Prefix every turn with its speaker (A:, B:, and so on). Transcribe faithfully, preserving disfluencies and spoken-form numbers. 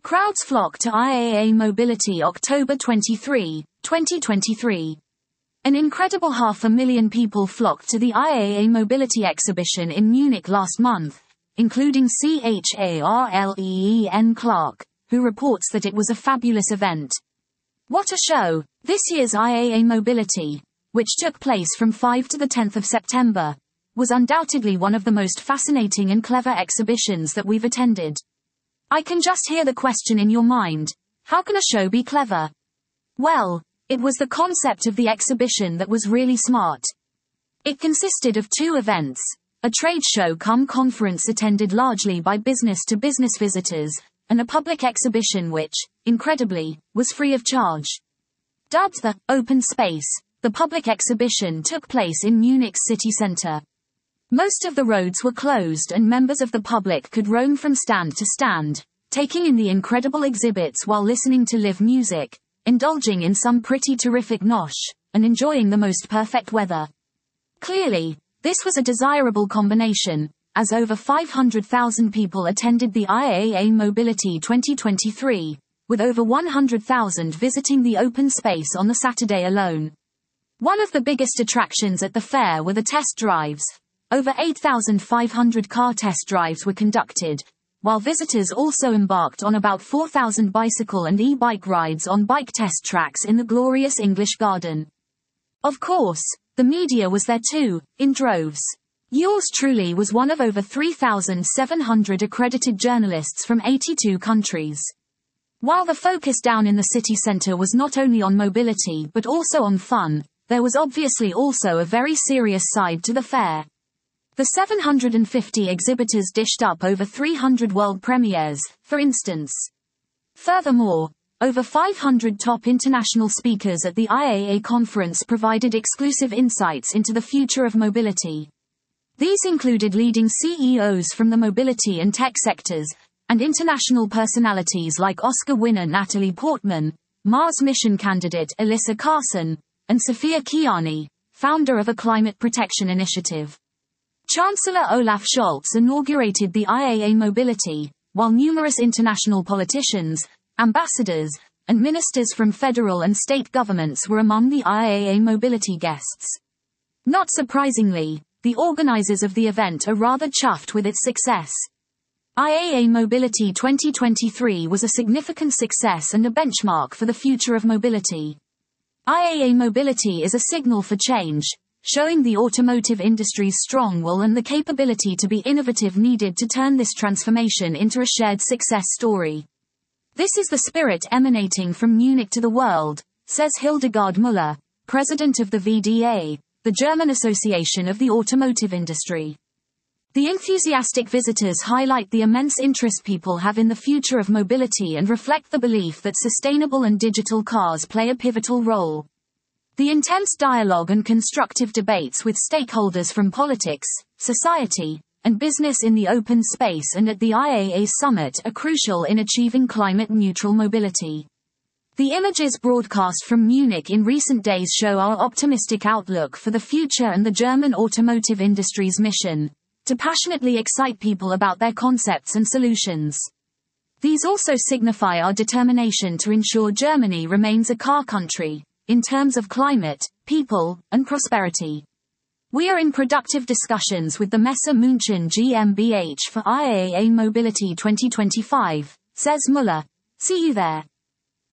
A: Crowds flock to I A A Mobility October twenty-third, twenty twenty-three. An incredible half a million people flocked to the I A A Mobility exhibition in Munich last month, including Charlene Clark, who reports that it was a fabulous event. What a show! This year's I A A Mobility, which took place from the fifth to the tenth of September, was undoubtedly one of the most fascinating and clever exhibitions that we've attended. I can just hear the question in your mind, how can a show be clever? Well, it was the concept of the exhibition that was really smart. It consisted of two events, a trade show cum conference attended largely by business-to-business visitors, and a public exhibition which, incredibly, was free of charge. Dubbed the Open Space, the public exhibition took place in Munich's city centre. Most of the roads were closed and members of the public could roam from stand to stand, taking in the incredible exhibits while listening to live music, indulging in some pretty terrific nosh, and enjoying the most perfect weather. Clearly, this was a desirable combination, as over five hundred thousand people attended the I A A Mobility twenty twenty-three, with over one hundred thousand visiting the open space on the Saturday alone. One of the biggest attractions at the fair were the test drives. Over eight thousand five hundred car test drives were conducted, while visitors also embarked on about four thousand bicycle and e-bike rides on bike test tracks in the glorious English Garden. Of course, the media was there too, in droves. Yours truly was one of over three thousand seven hundred accredited journalists from eighty-two countries. While the focus down in the city centre was not only on mobility but also on fun, there was obviously also a very serious side to the fair. The seven hundred fifty exhibitors dished up over three hundred world premieres, for instance. Furthermore, over five hundred top international speakers at the I A A conference provided exclusive insights into the future of mobility. These included leading C E Os from the mobility and tech sectors, and international personalities like Oscar winner Natalie Portman, Mars mission candidate Alyssa Carson, and Sophia Kiani, founder of a climate protection initiative. Chancellor Olaf Scholz inaugurated the I A A Mobility, while numerous international politicians, ambassadors, and ministers from federal and state governments were among the I A A Mobility guests. Not surprisingly, the organizers of the event are rather chuffed with its success. I A A Mobility twenty twenty-three was a significant success and a benchmark for the future of mobility. I A A Mobility is a signal for change, showing the automotive industry's strong will and the capability to be innovative needed to turn this transformation into a shared success story. This is the spirit emanating from Munich to the world, says Hildegard Müller, president of the V D A, the German Association of the Automotive Industry. The enthusiastic visitors highlight the immense interest people have in the future of mobility and reflect the belief that sustainable and digital cars play a pivotal role. The intense dialogue and constructive debates with stakeholders from politics, society, and business in the open space and at the I A A summit are crucial in achieving climate-neutral mobility. The images broadcast from Munich in recent days show our optimistic outlook for the future and the German automotive industry's mission to passionately excite people about their concepts and solutions. These also signify our determination to ensure Germany remains a car country, in terms of climate, people, and prosperity. We are in productive discussions with the Messe München GmbH for I A A Mobility twenty twenty-five, says Müller. See you there.